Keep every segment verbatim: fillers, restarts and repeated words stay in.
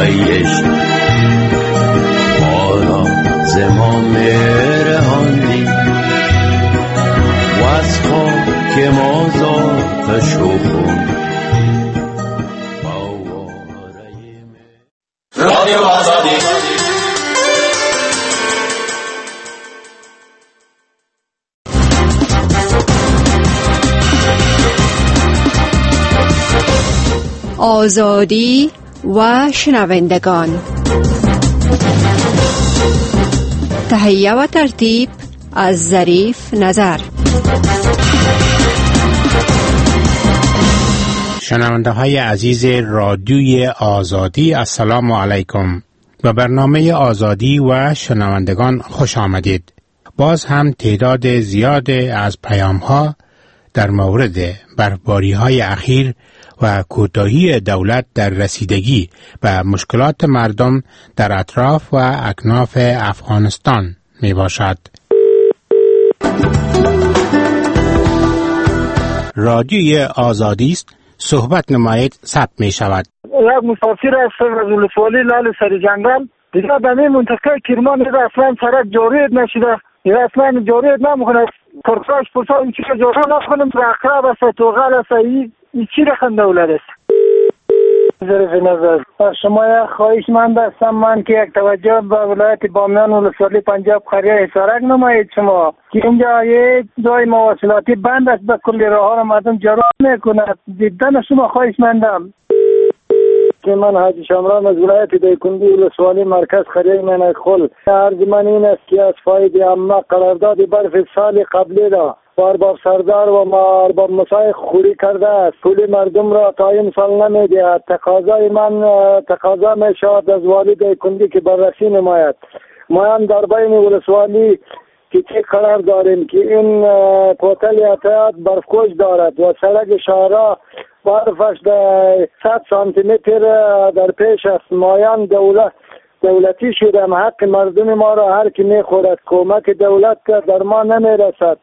خیش مارا زمام رهاندی و از خاک مازاد شخون رادیو آزادی. آزادی و شنوندگان، تهیه و ترتیب از ظریف نظر. شنونده های عزیز رادیوی آزادی، السلام علیکم. به برنامه آزادی و شنوندگان خوش آمدید. باز هم تعداد زیاد از پیام ها در مورد برفباری های اخیر و کوتاهی دولت در رسیدگی به مشکلات مردم در اطراف و اکناف افغانستان می باشد. رادیوی آزادی است، صحبت نمایید ثبت می شود. یک مسافر هستم از ولسوالی لال سر جنگل. دیگه در این منطقه کرمان دیگه اصلا سرک جاریت نشده، دیگه اصلا جاریت نمیکنه. پرساش پرساش این چی که جاری نکنم رقرب است، توغل است، این چی رقم دولت است. ظریف نظر شما یک خواهشمند هستم من که یک توجه به ولایت بامیان ولسوالی پنجاب قریه حصارک نمایید شما که اینجا یک جای مواصلاتی بند است، به کلی راه ها را مردم جارو میکند. جدا شما خواهشمندم که من حاجی شامران از ولایت دایکنی ولسوالی مرکز قریه منک خل عرض من این است که از فایده عامه قرارداد برف سال قبلی را ارباب سردار و ما ارباب مسای خوری کرده است. پول مردم را تا این سال نمیدهد. تقاضای من تقاضا می شود از والی دایکنی که بررسی نماید. ما هم در بین ولسوالی که چه قرار داریم که این کوتل اتحاد برفکوش دارد و سرک شهرها برفش در صد سانتی متر در پیش است. مایان دولت دولتی شده، حق مردم ما را هر کی میخورد. کمک دولت در ما نمیرسد.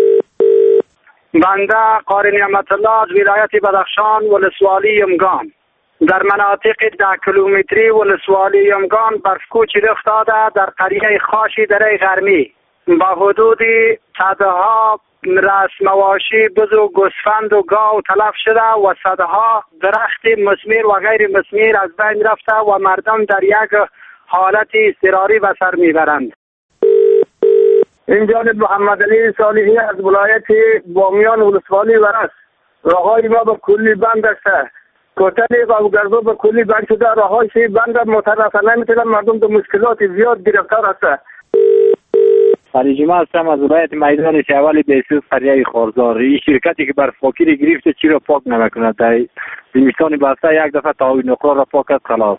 بنده قاری نعمت الله از ولایت بدخشان ولسوالی یمگان در مناطق ده کیلومتری ولسوالی یمگان برفکوچی رخ داده در قریه خاشی دره غرمی با حدود صدها رأس مواشی بزو گوسفند و گاو تلف شده و صدها درخت مثمر و غیر مثمر از بین رفته و مردم در یک حالت اضطراری به سر میبرند. این جانب محمد علی صالحی از ولایت بامیان ولسوالی ورس. راههای ما به کلی بند است. کوتل و گربه به کلی بند شده. راههای بند مترفع نمیتونن، مردم به مشکلات زیاد گرفتار است. علی جمعه هستم از ولایت میدان شهوال بیسوس قریه خارزار. این شرکتی که برفپاکی را گرفته چی را پاک نمیکند. در زمستان بسته یک دفعه تاوی نقره را پاک کرد خلاص.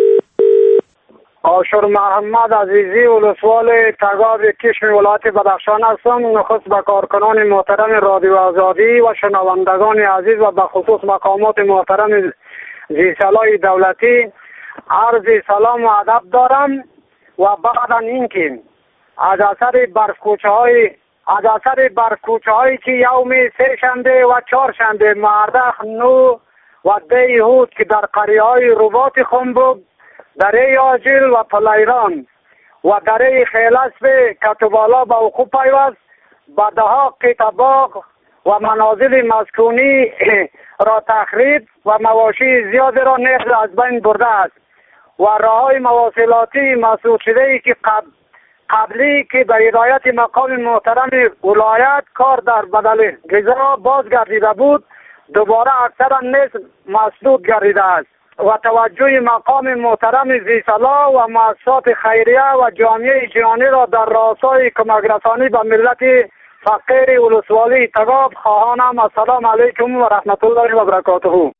آشور محمد عزیزی ولسوال تگاب کشم ولایت بدخشان هستم. نخست به کارکنان محترم رادیو آزادی و شنوندگان عزیز و به خصوص مقامات محترم زیرسالای دولتی عرض سلام و ادب دارم و بعد اینکه از اثر برفکوچه های از اثر برفکوچه هایی که یوم سه شنبه و چهار شنبه مردخ نو و ده یهود که در قریه های رباط خنبوب، دره آجیل و پلیران و دره خیلسب کتوبالا به وقوع پیوست، به دهها قطباق و منازل مسکونی را تخریب و مواشی زیاد را نیز از بین برده است و راههای مواصلاتی مسدود شده ای که قبل قبلی که به هدایت مقام محترم ولایت کار در بدل غذا بازگردیده بود دوباره اکثرا نیز مسدود گردیده است و توجه مقام محترم زیرسالا و مؤسسات خیریه و جامعه جهانی را در راستای کمک رسانی به ملت فقیر ولسوالی تگاب خواهانم. السلام علیکم و رحمت الله و برکاته.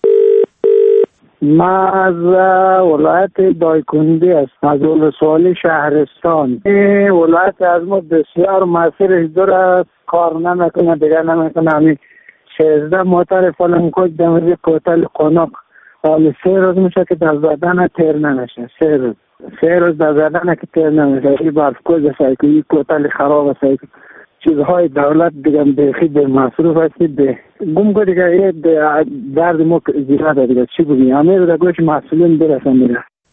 ما از ولایت دایکنی هستم، از ولسوالی شهرستان. این ولایت از ما بسیار مسیرش دور است، کار نمیکنه، دیگر نمیکنه. همین شهزده موتر فلانکوچ دموزی کوتل قناق حالی سه روز میشه که در زدن تیر نمیشه. سه روز سه روز در زدن که تیر نمیشه. این برفکوچ است که این کوتل خراب است. چیزهای دولت دیگه بخی به مصروف هستی به گم که دیگه یه درد ما زیاده دیگه چی بگیم. همه رو در گوش مسئولین برسن دیگه.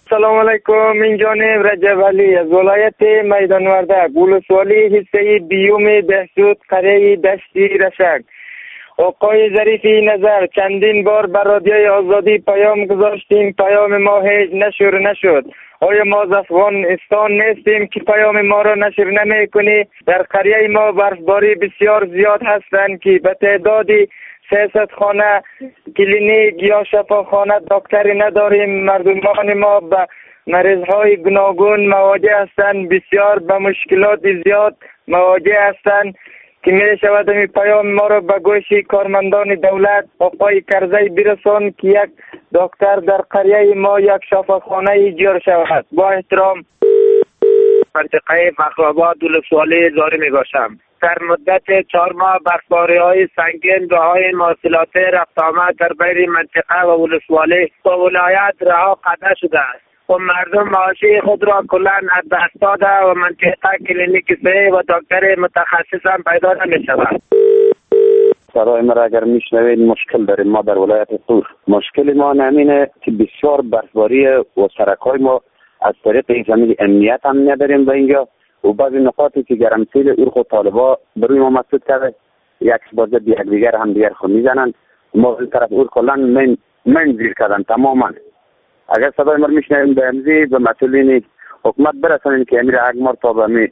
سلام علیکم. این جانب رجب علی از ولایت میدان وردک، ولسوالی حصه بیوم بهسود، قریه دشتی رشک. آقای ظریفی نظر، چندین بار بر رادیوی آزادی پیام گذاشتیم، پیام ما هیچ نشر نشد. آیا ما از افغانستان نیستیم که پیام ما را نشر نمی کنی؟ در قریه ما برفباری بسیار زیاد هستند که به تعدادی سیاست خانه، کلینیک یا شفاخانه دکتری نداریم. مردمان ما به مریض های گوناگون مواجه هستند، بسیار به مشکلات زیاد مواجه هستند که می شود می پیام ما را به گوش کارمندان دولت آقای کرزی برسان که یک دکتر در قریه ما یک شفاخانه ایجاد شود. با احترام، منطقه فخرآباد، ولسوالی زاری می باشم. در مدت چهار ماه برفباری های سنگین راه های مواصلاتی رفت آمد در بین منطقه و ولسوالی و ولایت رها قطع شده است و مردم معاشی خود را کلا از دست داده و منطقه کلینیک صحی و دکتر متخصص هم پیدا نمی شود. صدای ما را اگر میشنوید، مشکل داریم ما در ولایت طور. مشکل ما نمینه که بسیار برفباری و سرکای ما از طریق زمین امنیت هم نداریم به اینجا و بعضی نقاطی که گرمسیل ارخ و طالبا بروی ما مسدود کرده، یک بازه یک دیگر هم دیگر خود میزنند. ما این طرف ارخ کلن من من زیر کردن تماما. اگر صدای ما میشنویم به امزی به مسئولین حکومت برسانیم که امیر اگمار تا به می.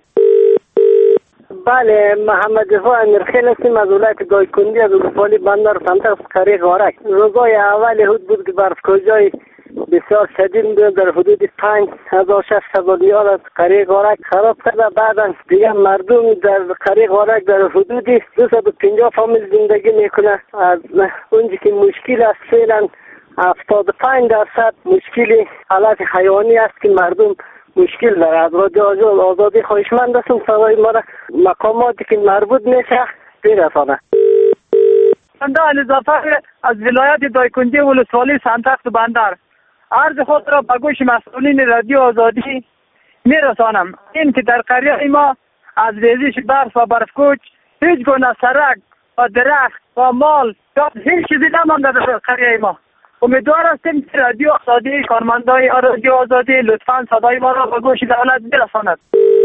بله، محمد رفا امیرخیل هستیم از ولایت گایکندی از ولسوالی بندر سنتر قریه غارک. روزای اول هود بود که برف کجای بسیار شدید در حدود پنج هزار شش هزار یاد از قریه غارک خراب کرده. بعدا دیگه مردم در قریه غارک در حدود دویست و پنجاه فامیل زندگی میکنه. از اونجا که مشکل است فعلا هفتاد و پنج درصد مشکل حالت حیوانی است که مردم مشکل داره. از رادیو آزادی خواهشمند هستم صدای ما را مقاماتی که مربوط میشه برسانه. بنده علی ظفر از ولایت دایکندی ولسوالی سنتخت بندر عرض خود را به گوش مسئولین رادیو آزادی میرسانم. این که در قریه ما از ریزش برف و برفکوچ هیچ گونه سرک و درخت و مال یا هیچ چیزی نمانده در قریه ما. امیدوار هستیم که رادیو آزادی، کارمندای رادیو آزادی لطفاً صدای ما را به گوش دولت برساند.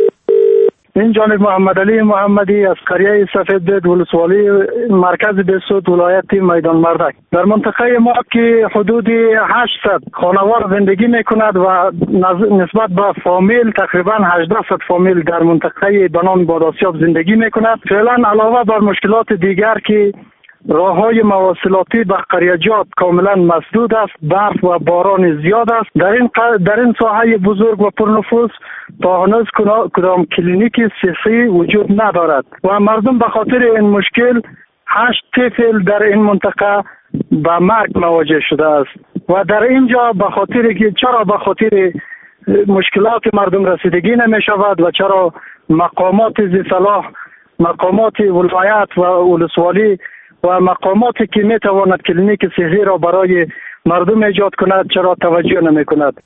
این جانب محمد علی محمدی از قریه سفید ولسوالی مرکز بهسود ولایت میدان وردک. در منطقه ما که حدود هشتصد خانوار زندگی میکند و نسبت به فامیل تقریبا هجده صد فامیل در منطقه بنام باداسیاب زندگی میکند. فعلا علاوه بر مشکلات دیگر که راه های مواصلاتی به قریجات کاملا مسدود است، برف و باران زیاد است. در این در این ساحه بزرگ و پرنفوس تا هنوز کدام کلینیک صحی وجود ندارد و مردم به خاطر این مشکل هشت طفل در این منطقه به مرگ مواجه شده است و در اینجا به خاطر که چرا به خاطر مشکلات مردم رسیدگی نمی شود و چرا مقامات ذی صلاح، مقامات ولایت و ولسوالی و مقاماتی که می تواند کلینیک صحی را برای مردم ایجاد کند چرا توجه نمی کند.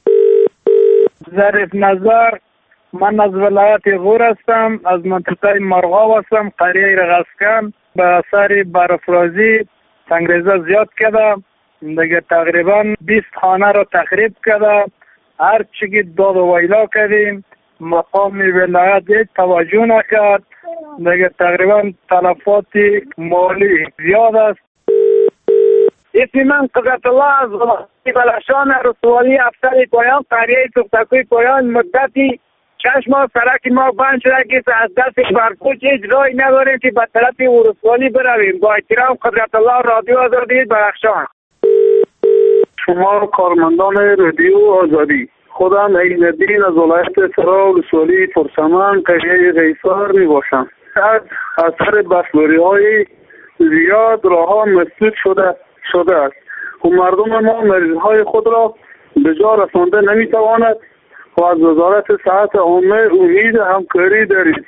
ظریف نظر، من از ولایت غور هستم، از منطقه مرغاب هستم، قریه رغسکن. به اثر برافرازی سنگریزه زیاد کرده، دیگه تقریبا بیست خانه را تخریب کرده. هر چی داد و ویلا کردیم، مقام ولایت هیچ توجه نکرد. دیگه تقریبا تلفات مالی زیاد است. اسم من قدرت الله از بلشان رسوالی افسر پایان قریه سختکوی پایان. مدتی شش ماه سرک ما بند شده که از دست برکوچ هیچ راهی نداریم که به طرف رسوالی برویم. با احترام، قدرت الله، رادیو آزادی بلخشان. شما کارمندان رادیو آزادی، خودم عین الدین از ولایت سرا ولسوالی پرسمن قریه غیصار می باشم. از اثر برفباری های زیاد راه ها مسدود شده شده است و مردم ما مریض های خود را به جا رسانده نمی تواند و از وزارت صحت عامه امید همکاری دارید.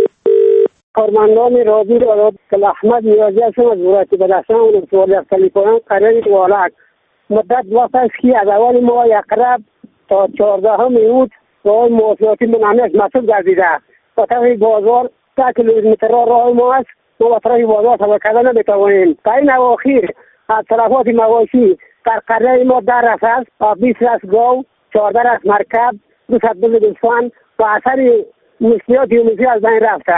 کارمندان رادیو را کل احمد نیازی هستم از ولایت بدخشان ولسوالی افسری پایان قریه غارک. مدت وقت است که از اول ماه یقرب تا چهاردهم اوت راه مواصلاتی منحنی مسدود گردیده و طرف بازار ده کیلومتر راه ما است. ما به طرف بازار توجه نمیتوانیم. تا این اواخر از طرفات مواشی در قریه ما در رسد و بیست رس گاو، چهارده از مرکب دو صد دوستان و اثر مشکلات یونیسی از بین رفته.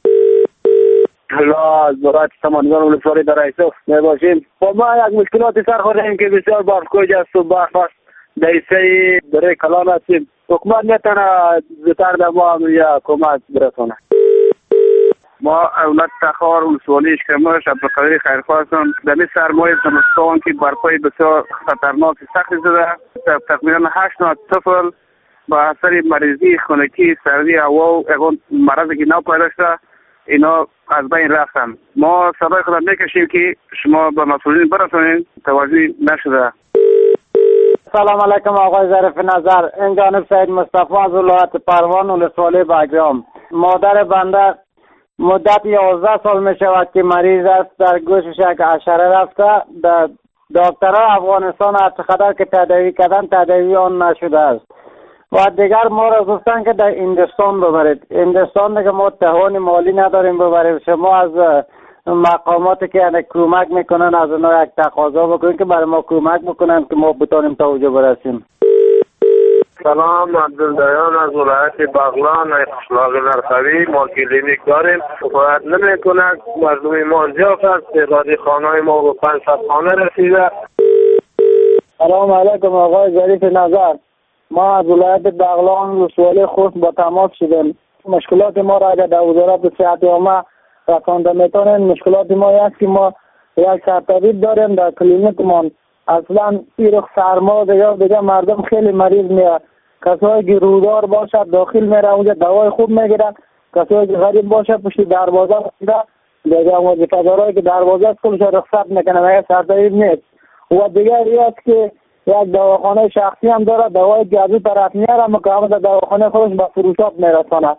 الله از برای سامانگان ولسوالی در ایسو می باشیم. با ما یک مشکلاتی سر خوردیم که بسیار برفکوج است و برف است. در ایسه برای کلان هستیم. حکومت نتونه زودتر در ما هم یا کمک برسانه. ما اولاد تخار ولسوالی اشکمش عبدالقادر خیرخواه هستم. در این سرمایه زمستان که برفای بسیار خطرناک سخت زده، تقریبا هشت نوع طفل با اثر مریضی خونکی سردی هوا و اون مرضی که نو پیدا شده اینا از بین رفتن. ما صدای خود میکشیم که شما به مسئولین برسونین، توجه نشده. سلام علیکم آقای ظریف نظر. این جانب سید مصطفی از ولایت پروان ولسوالی بگرام. مادر بنده مدت یازده سال می شود که مریض است، در گوشش یک حشره رفته. در دکترها افغانستان هر چقدر که تداوی کردن تداوی آن نشده است و دیگر ما را گفتن که در هندوستان ببرید. هندوستان دیگه ما توان مالی نداریم ببریم. شما از مقاماتی که یعنی کمک میکنن از اونها یک تقاضا بکنید که برای ما کمک بکنن که ما بتونیم تا اونجا برسیم. سلام، عبدالدیان از ولایت بغلان اخلاق نرخوی. ما کلینیک داریم، باید نمی کند مردم ما انجا کرد. تعدادی خانه ما به پانصد خانه رسیده. سلام علیکم آقای ظریف نظر. ما از ولایت بغلان ولسوالی خوست با تماس شدیم. مشکلات ما را اگر در وزارت صحت عامه رسانده میتونن. مشکلات ما است که ما یک سرطبیب داریم در کلینیکمان. اصلا این رخ سرما دیگه دیگه مردم خیلی مریض میاد. کسایی که رودار باشد داخل میره اونجا دوای خوب میگیرن. کسایی که غریب باشد پشت دروازه میره دیگه وظیفه‌دارایی که دروازه است کلش رخصت میکنه. مگه سرطبیب نیست. و دیگه این است که یک دواخانه شخصی هم داره، دوای که از اون طرف میاره اما که همه در دواخانه خودش به فروشات میرسانه.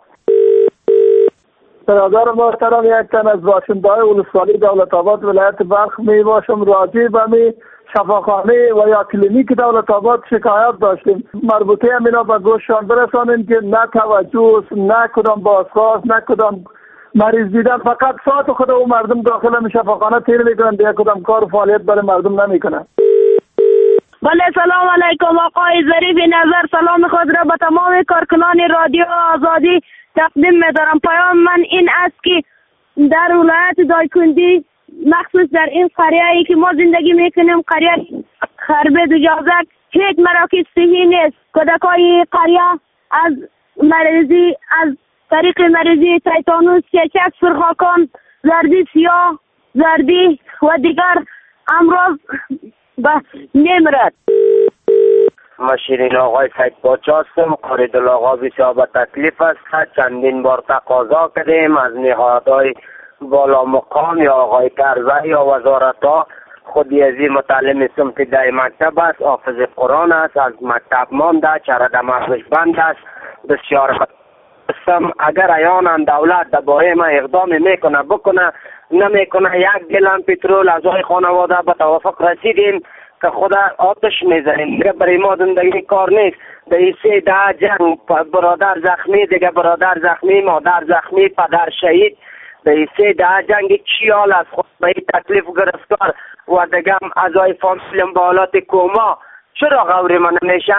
برادر محترم، یک تن از باشنده های ولسوالی دولت آباد ولایت بلخ می باشم. راجع به می شفاخانه و یا کلینیک دولت آباد شکایت داشتیم. مربوطه همینا به گوششان برسانیم که نه توجه، نه کدام بازخواست، نه کدام مریض دیدن. فقط ساعت خود و مردم داخل می شفاخانه تیر میکنن، دیگه کدام کار و فعالیت برای مردم نمیکنن. بله، سلام علیکم آقای ظریف نظر. سلام خود را به تمام کارکنان رادیو آزادی تقدیم می‌دارم. پیام من این است که در ولایت دایکندی مخصوص در این قریه‌ای که ما زندگی میکنیم، قریه خربه دوجازک، هیچ مراکز صحی نیست. کودکای قریه از مریضی از طریق مریضی تیتانوس، چچک، سرخاکان، زردی سیاه، زردی و دیگر امراض به میمیرد. ما شیرین آقای سید باچا هستم. قاریدل آقا بسیار به تکلیف است. چندین بار تقاضا کردیم از نهادهای بالا مقام یا آقای کرزی یا وزارت ها. خودی ازی متعلم صنف ده مکتب است، حافظ قرآن است، از مکتب مانده، چرده مغزش بند است. بسیار هستم. اگر ایانان دولت در باره ما اقدام میکنه بکنه، نمیکنه یک گلن پترول از آقای خانواده به توافق رسیدیم که خود آتش میزنیم. دیگه برای ما زندگی کار نیست. در ایسه ده جنگ برادر زخمی، دیگه برادر زخمی، مادر زخمی، پدر شهید. در ایسه ده جنگ چی حال از خود به این تکلیف گرفتار و دیگه هم ازای فامیلیم با حالات کوما. چرا غوری ما نمیشه؟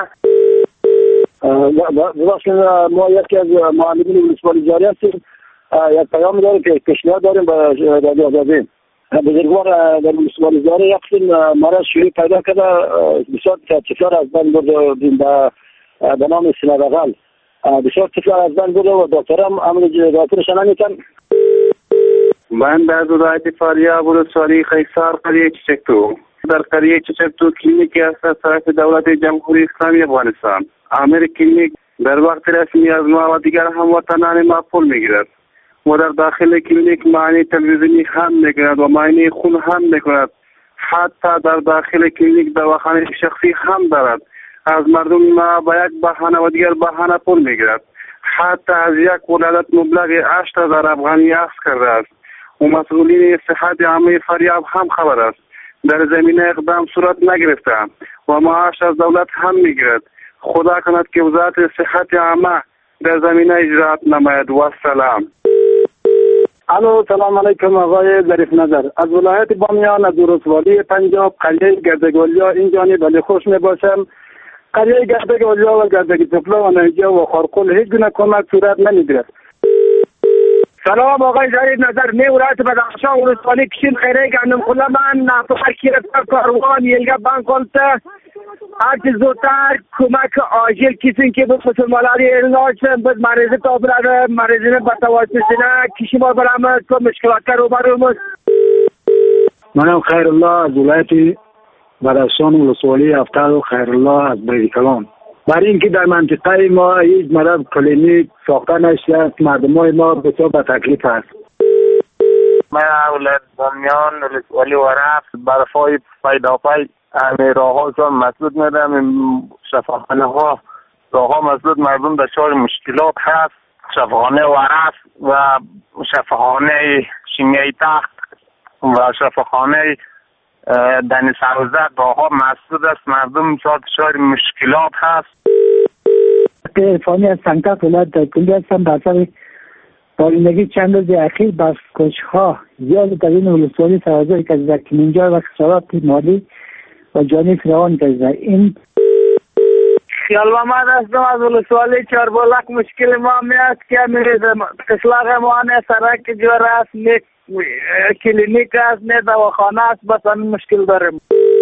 ببخشید، ما یکی از معلمین ولسوالی جاری هستیم. یک پیام داریم که پیشنهاد داریم به رادیو آزادی. بزرگوار در ولسوالی جاری یک سن مرض شیوعی پیدا کرده، بسیار طفلان از بین برده به نام سینه‌بغل. بسیار طفلان از بین برده و دکتر هم عمل دکترش نمیکن. من در ولایت فاریاب ولسوالی خیسار قریه چچکتو. در قریه چچکتو کلینیکی است از طرف دولت جمهوری اسلامی افغانستان. عامل کلینیک در وقت رسمی از ما و دیگر هموطنان ما پول میگیرد و در داخل کلینیک معاینه تلویزیونی هم میکند و معاینه خون هم میکند. حتی در داخل کلینیک دواخانه شخصی هم دارد. از مردم ما با یک بهانه و دیگر بهانه پول میگیرد. حتی از یک ولادت مبلغ هشت هزار افغانی اخذ کرده است و مسئولین صحت عامه فاریاب هم خبر است. در زمینه اقدام صورت نگرفته و معاش از دولت هم میگیرد. خدا کند که وزارت صحت عامه در زمینه اجرات نماید. و سلام. الو، سلام علیکم آقای ظریف نظر. از ولایت بامیان از ولسوالی پنجاب قریه گردگولیا این جانب ولی خوش می باشم. قریه گردگی و جا و گردگی طفلا و نهجه و خارقل هیچ گونه کمک صورت نمیگیرد. سلام آقای ظریف نظر، می ولایت بدخشان ولسوالی کشین خیره گندم خلا من نفر کیرت کاروان یلگا بانکولتا هرچی زودتر کمک آجیل کسین که به مسلمانانی علاج به مریض تا برده مریضین به تواسطینه کشی ما برامد که مشکلات رو برامد. منم خیرالله از ولایت بدخشان ولسوالی هفتاد و خیرالله از بیرکلان. برای اینکه در منطقه ما هیچ مرض کلینیک ساخته نشده، مردمای ما بسیار به تکلیف است. من ولایت بامیان ولسوالی ورف برفای پیداپی همه راه ها چون مسدود میدم، شفاخانه ها راه ها مسدود، مردم دچار مشکلات هست. شفاخانه ورف و شفاخانه شیمیای تخت و شفاخانه دنی سروزد راه ها مسدود است، مردم دچار مشکلات هست. فانی از سنگتاک ولایت دایکنی هستم. در سر بارندگی چند روز اخیر بسکش‌ها زیاد در این ولسوالی سرازیر کرده که اینجا و خسارات مالی و جانی فراوان کرده. این خیال محمد هستم از ولسوالی چاربالک. مشکل ما میاد که میریزم قسلاق ما نه سرک جور است، نه کلینیک است، نه دواخانه است، بس همین مشکل داریم.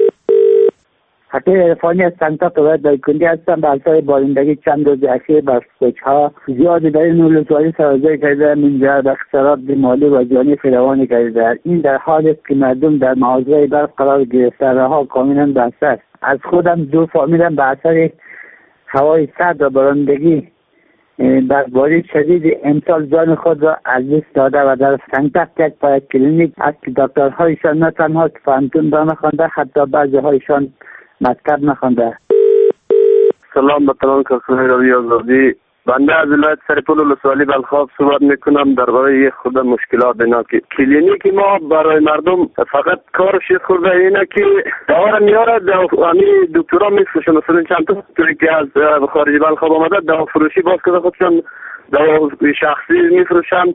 حتی عرفانی از سنگتاک ولایت دایکنی هستم. بر سر بارندگی چند روز اخیر بسکش‌ها زیاد در این ولسوالی سرازیر کرده، اینجا و خسارات مالی و جانی فراوان کرده. این در حالی است که مردم در مواضع برق قرار گرفته، راه‌ها کاملا بسته است. از خودم دو فامیلم به اثر هوای سرد و بارندگی برفباری شدید امسال جان خود را از دست داده و در سنگتاک یک پای کلینیک است که دکترهایشان نه تنها که فهمتون را نخوانده، حتی بعضی هایشان مکتب نخوانده. سلام به تمام کسانی رادیو آزادی. بنده از ولایت سرپل ولسوالی بلخاب صحبت میکنم درباره خود مشکلات اینا که کلینیک ما برای مردم فقط کارش خورده اینه که دوا میاره، همین دکترا میفروشن. مثلا چند تا که از خارج بلخاب آمده دوا فروشی باز کرده خودشان دوا شخصی میفروشند.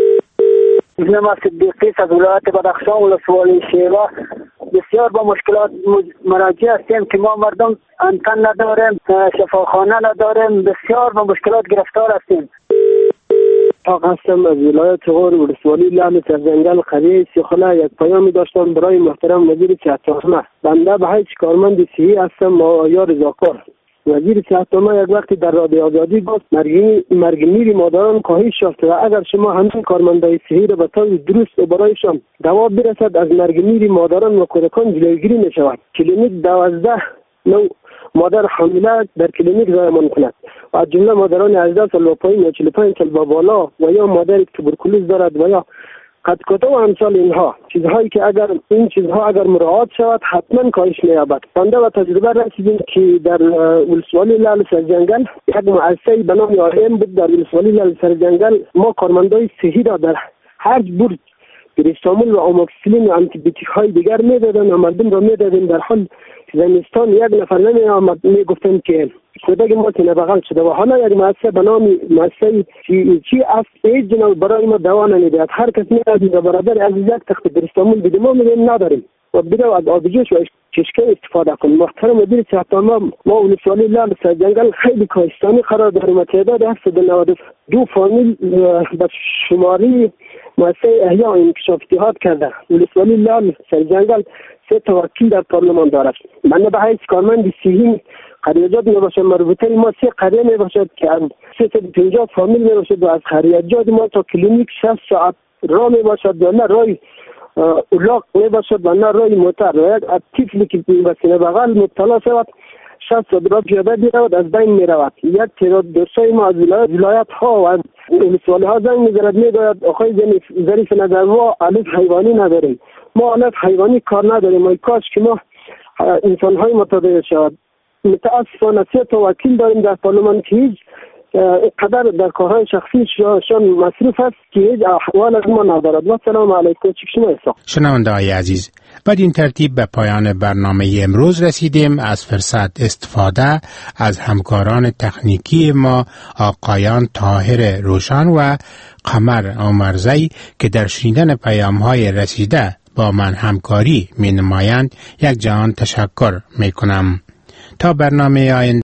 اسم ما صدیقی از ولایت بدخشان ولسوالی شیوا. بسیار با مشکلات مراجع هستیم که ما مردم انتن نداریم، شفاخانه نداریم، بسیار با مشکلات گرفتار هستیم. آق هستم از ولایت غور ولسوالی لعل سرجنگل قریه سیخله. یک پیامی داشتم برای محترم وزیر صحت. بنده به هیچ کارمند صحی هستم ما یا رضاکار. وزیر صحت یک وقتی در رادیو آزادی گفت مرگ میر مادران کاهش یافته و اگر شما همین کارمندای صحی را به طور درست و برایشان دوا برسد از مرگ میر مادران و کودکان جلوگیری می شود. کلینیک دوازده نو مادر حامله در کلینیک زایمان کند و از جمله مادران هجده سال و پایین یا چهل و پنج سال به بالا و یا مادری که توبرکلوز دارد و یا قد کتا و امثال اینها چیزهایی که اگر این چیزها اگر مراعات شود حتما کاهش می‌یابد. بنده و تجربه رسیدیم که در ولسوالی لعل سرجنگل یک مؤسسه به نام آریم بود. در ولسوالی لعل سرجنگل ما کارمندای صحی را در هر برج پریستامول و آموکسیلین و آنتیبیوتیک های دیگر میدادن و مردم را میدادن. در حال زمستان یک نفر نمی آمد میگفتن که کودک ما تینه بغل شده و حالا یک مؤسسه به نام مؤسسه چی است هیچ جناب برای ما دوا نمیدهد. هر کس میاد و برادر از یک تخت پریستامول بده ما میگیم نداریم و برو از آبجوش و کشکه استفاده کن. محترم مدیر صحت ما ما ولسوالی لعل سرجنگل خیلی کاهستانی قرار داریم و تعداد هفتصد و نود و دو فامیل به شماری مؤسسه احیا انکشاف اتحاد کرده. ولسوالی لعل سرجنگل سه تا وکیل در پارلمان دارد. من به حیث کارمند صحی قریجات می باشد مربوطه ما سه قریه می باشد که از سیصد و پنجاه فامیل می باشد و از قریجات ما تا کلینیک شصت ساعت راه می باشد و نه رای اولاق می باشد و نه رای موتر و یک طفلی که به سینه بغل مبتلا شود شصت ساعت را پیاده میرود از بین می رود. یک تعداد دوستای ما از ولایت ها و از ولسوالی ها زنگ میزند میگوید آقای ظریف نظر ما الف حیوانی نداریم، ما الف حیوانی کار نداریم و کاش که ما انسان های متداول شود. متاسفانه سه تا وکیل داریم در پارلمان که هیچ قدر در کارهای شخصی شان مصروف است که هیچ احوال از ما ندارد. و سلام علیکم. شنونده های عزیز، بعد این ترتیب به پایان برنامه امروز رسیدیم. از فرصت استفاده از همکاران تکنیکی ما آقایان طاهر روشن و قمر عمرزی که در شنیدن پیام های رسیده با من همکاری می نمایند یک جهان تشکر می کنم. تا برنامه آینده